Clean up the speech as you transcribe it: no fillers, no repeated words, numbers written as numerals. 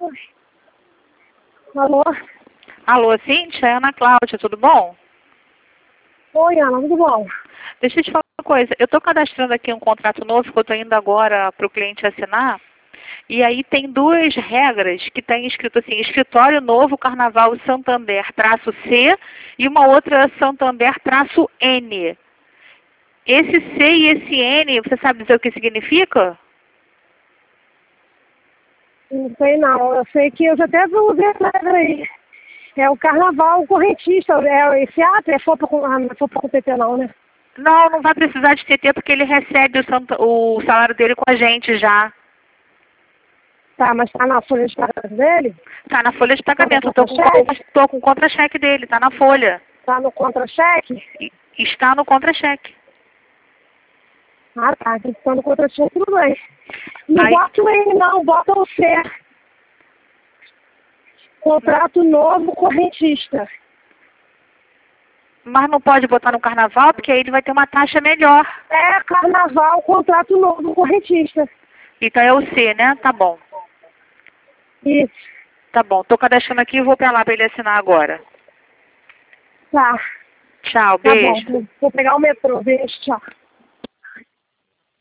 Alô? Alô, Cíntia? É Ana Cláudia, tudo bom? Oi, Ana, tudo bom? Deixa eu te falar uma coisa. Eu estou cadastrando aqui um contrato novo que eu estou indo agora para o cliente assinar. E aí tem duas regras que tem escrito assim, escritório novo Carnaval Santander-C e uma outra Santander-N. Esse C e esse N, você sabe dizer o que significa? Não sei não, eu sei que eu já até vou ver essa regra aí. É o carnaval correntista, esse ato é FOPA não é FOPA com PT não, né? Não, não vai precisar de TT porque ele recebe o salário dele com a gente já. Tá, mas tá na folha de pagamento dele? Tá na folha de pagamento, eu Contra-cheque? tô com o contra-cheque dele, tá na folha. Tá no contra-cheque? Está no contra-cheque. Ah, tá, então no contra-cheque tudo bem. Não Aí- bota o N não, bota o C. Contrato novo correntista. Mas não pode botar no carnaval porque aí ele vai ter uma taxa melhor. É carnaval, contrato novo correntista. Então é o C, né? Tá bom. Isso, Tá bom. Tô cadastrando aqui e vou pra lá pra ele assinar agora. tá. Tchau, Tá bom, beijo. vou pegar o metrô. Beijo, tchau.